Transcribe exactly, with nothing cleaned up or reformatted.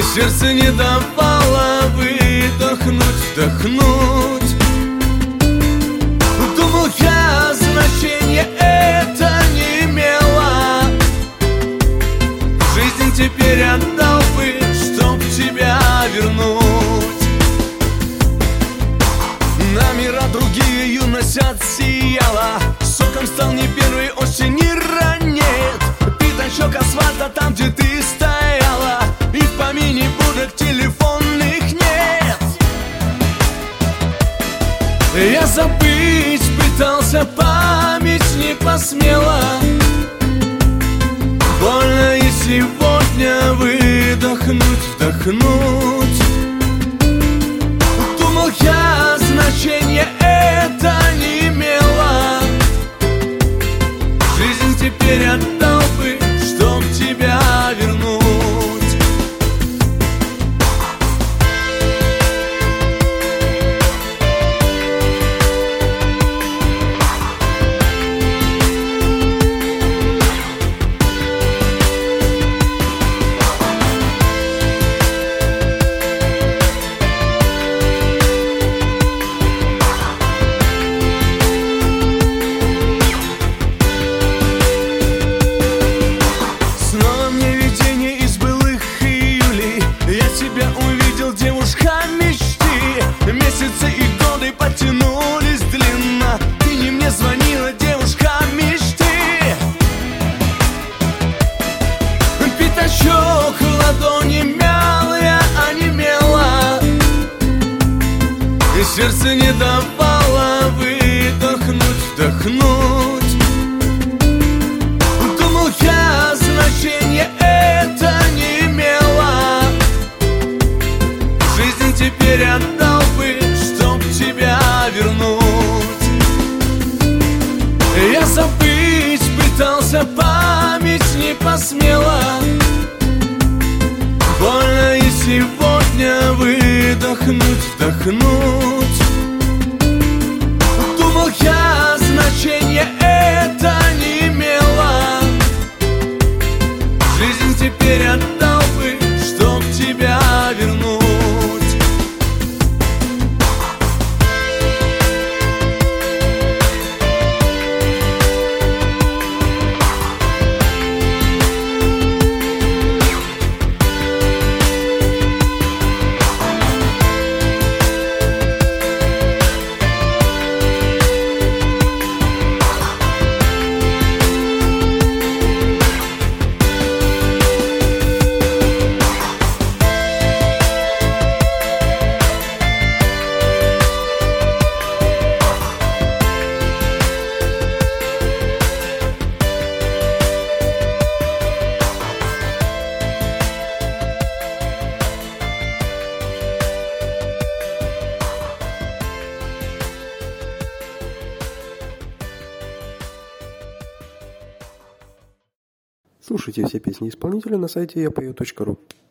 Сердце не давало выдохнуть, вдохнуть. Думал я, значения это не имело. Жизнь теперь отдал бы, чтоб тебя вернуть. На мира другие юность отсияла. Соком стал не первый, осень не ранет. Пятачок асфальта там, где ты стояла, и в помине будок телефонных нет. Я забыть пытался, память не посмела. Больно и сегодня выдохнуть, вдохнуть. Думал я, значения это не имело. Жизнь теперь отдал бы, чтоб тебя вернуть. Месяцы и годы потянулись длинно. Ты не мне звонила, девушка мечты. Пятачок в ладони мял, я онемела. И сердце не давало выдохнуть, вдохнуть. Думал я, значения это не имело. Жизнь теперь отдал бы, чтоб тебя вернуть. Я забыть пытался, память не посмела. Больно и сегодня выдохнуть, вдохнуть. Думал я, значения это не имело. Жизнь теперь отдал бы, чтоб тебя вернуть. Слушайте все песни исполнителя на сайте я пою точка ру.